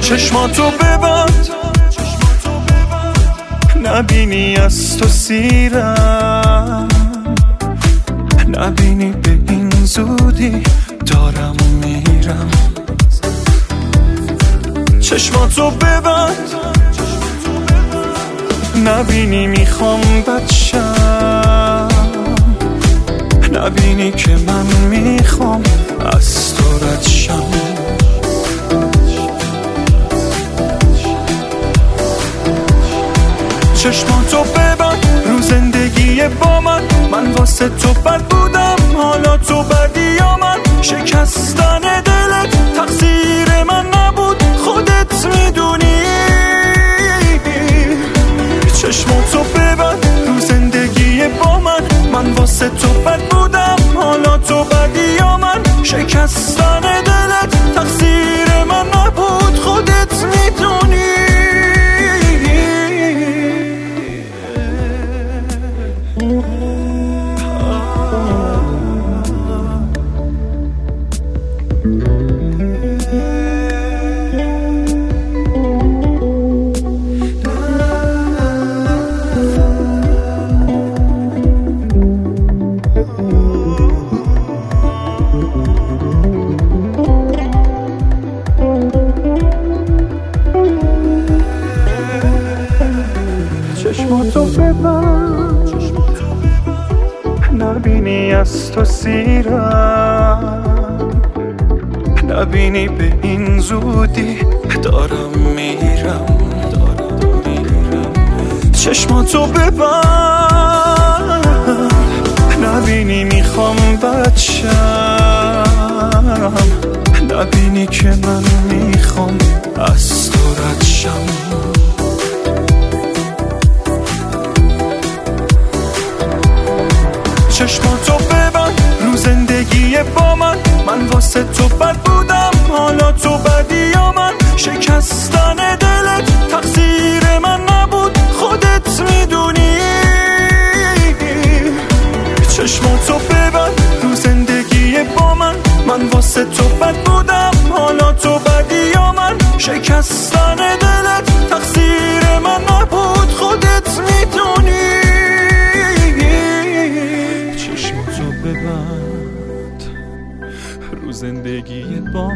چشماتو ببند نبینی از تو سیرم، نبینی به این زودی دارم میرم. چشماتو ببند نبینی میخوام بچم، نبینی که من میخوام از تو رد شم. چشماتو ببند رو زندگی با من واسه تو بد بودم، حالا تو بدی یا من. شکستن دلت تقصیر من نبود، خودت میدونی. چشماتو ببند رو زندگی با من واسه تو بد بودم، حالا تو بدی یا من. شکستن دلت تقصیر من نبود، خودت میدونی. چشماتو ببند نبینی از تو سیرم، نبینی به این زودی دارم میرم. چشماتو ببند نبینی میخوام بچم، نبینی که من میخوام از تو رد شم. چشماتو ببند رو زندگی با من واسه تو بد بودم، حالا تو بدی یا من. شکستن دلت تقصیر من نبود، خودت میدونی. چشماتو ببند رو زندگی با من واسه تو بد بودم، حالا تو بدی یا من. شکستن دلت تقصیر من نبود، خودت میدونی. چشماتو ببند رو زندگی با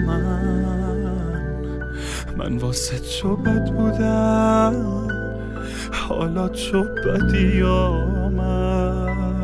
من واسه تو بد بودم، حالا تو بدی یا من.